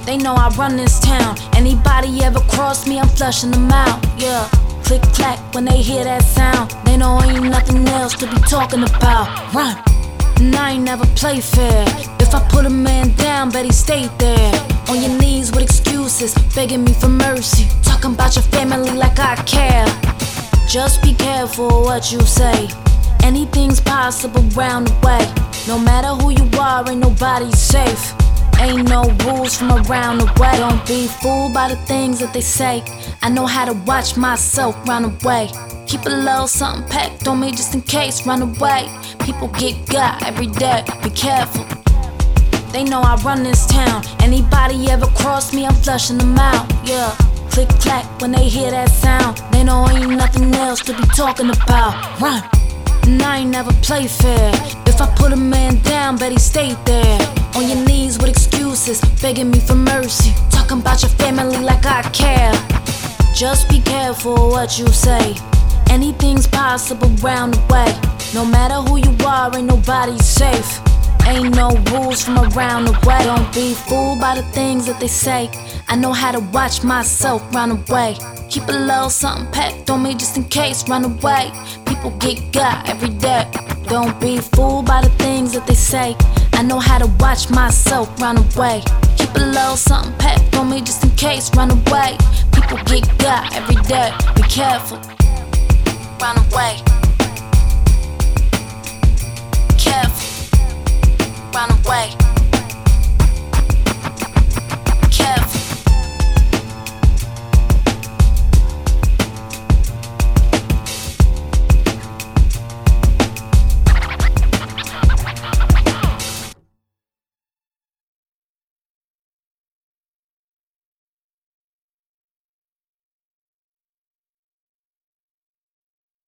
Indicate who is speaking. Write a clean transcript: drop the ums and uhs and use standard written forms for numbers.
Speaker 1: They know I run this town. Anybody ever cross me, I'm flushing them out. Yeah, click clack when they hear that sound. They know ain't nothing else to be talking about. Run, and I ain't never play fair. If I put a man down, bet he stayed there. On your knees with excuses, begging me for mercy. Talking about your family like I care. Just be careful what you say. Anything's possible round the way. No matter who you are, ain't nobody safe. Ain't no rules from around the way. Don't be fooled by the things that they say. I know how to watch myself run away. Keep a little something packed on me just in case, run away. People get got every day, be careful. They know I run this town. Anybody ever cross me, I'm flushing them out. Yeah, click clack when they hear that sound. They know ain't nothing else to be talking about. Run, and I ain't never play fair. If I put a man down, bet he stayed there. On your knees with excuses, begging me for mercy. Talking about your family like I care. Just be careful what you say. Anything's possible round the way. No matter who you are, ain't nobody safe. Ain't no rules from around the way. Don't be fooled by the things that they say. I know how to watch myself run away. Keep a little something packed on me just in case, run away. People get got every day. Don't be fooled by the things that they say. I know how to watch myself run away. Keep a little something packed on me just in case, run away. People get got every day. Be careful. Run away.